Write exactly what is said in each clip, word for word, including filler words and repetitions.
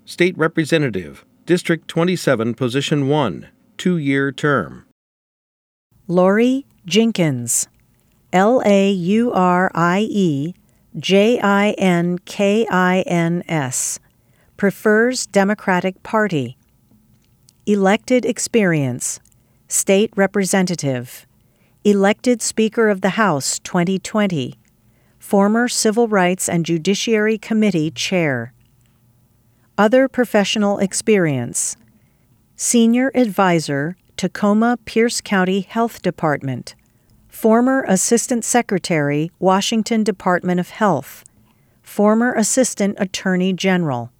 State Representative, District twenty-seven, Position one, two-year term. Laurie Jinkins, L A U R I E J I N K I N S, prefers Democratic Party. Elected experience, State Representative, elected Speaker of the House twenty twenty, former Civil Rights and Judiciary Committee Chair. Other professional experience, Senior Advisor, Tacoma Pierce County Health Department, former Assistant Secretary, Washington Department of Health, former Assistant Attorney General.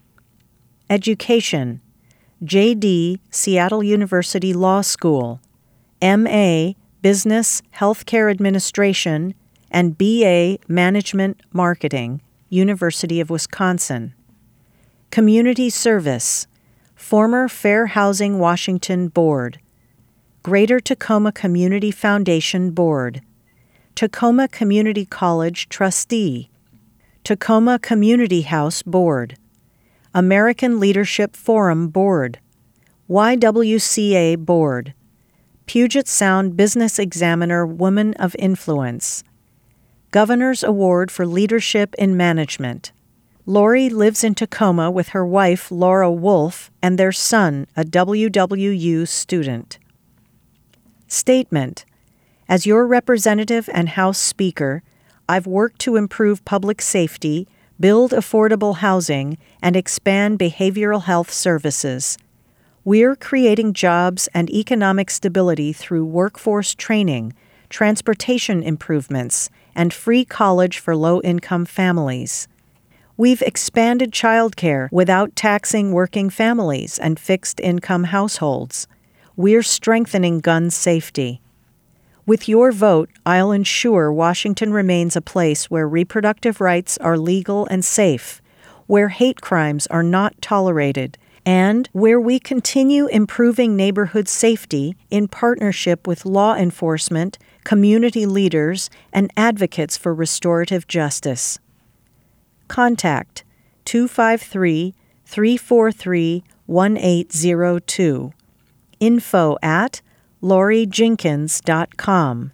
Education, J D, Seattle University Law School, M A, Business Healthcare Administration, and B A, Management Marketing, University of Wisconsin. Community Service, former Fair Housing Washington Board, Greater Tacoma Community Foundation Board, Tacoma Community College Trustee, Tacoma Community House Board, American Leadership Forum Board, Y W C A Board, Puget Sound Business Examiner Woman of Influence, Governor's Award for Leadership in Management. Laurie lives in Tacoma with her wife, Laura Wolf, and their son, a W W U student. Statement: as your representative and House Speaker, I've worked to improve public safety, build affordable housing, and expand behavioral health services. We're creating jobs and economic stability through workforce training, transportation improvements, and free college for low-income families. We've expanded childcare without taxing working families and fixed-income households. We're strengthening gun safety. With your vote, I'll ensure Washington remains a place where reproductive rights are legal and safe, where hate crimes are not tolerated, and where we continue improving neighborhood safety in partnership with law enforcement, community leaders, and advocates for restorative justice. Contact two five three, three four three, one eight zero two. Info at laurie jinkins dot com.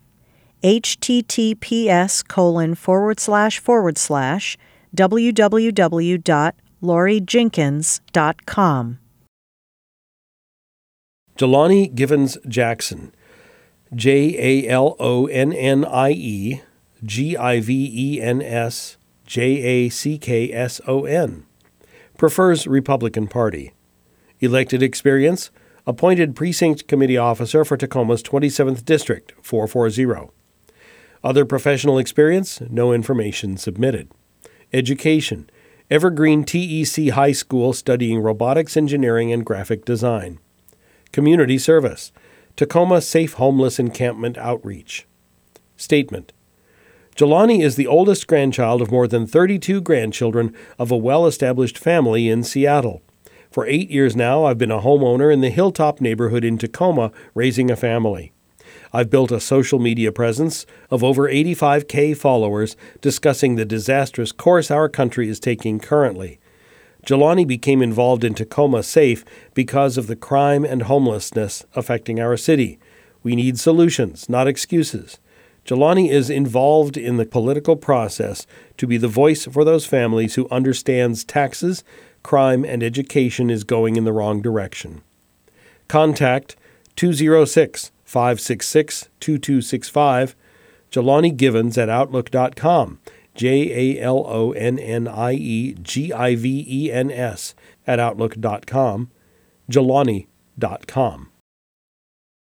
https colon forward slash forward slash www dot laurie jinkins dot com. Jelani Givens Jackson, J A L O N N I E G I V E N S J A C K S O N, prefers Republican Party. Elected experience, appointed Precinct Committee Officer for Tacoma's twenty-seventh District, four forty. Other professional experience, no information submitted. Education, Evergreen T E C High School studying robotics engineering and graphic design. Community service, Tacoma Safe Homeless Encampment Outreach. Statement: Jelani is the oldest grandchild of more than thirty-two grandchildren of a well-established family in Seattle. For eight years now, I've been a homeowner in the Hilltop neighborhood in Tacoma, raising a family. I've built a social media presence of over eighty-five thousand followers discussing the disastrous course our country is taking currently. Jelani became involved in Tacoma Safe because of the crime and homelessness affecting our city. We need solutions, not excuses. Jelani is involved in the political process to be the voice for those families who understands taxes, crime, and education is going in the wrong direction. Contact two oh six, five six six, two two six five, Jelani Givens at outlook dot com, J A L O N N I E G I V E N S at outlook dot com, jelani dot com.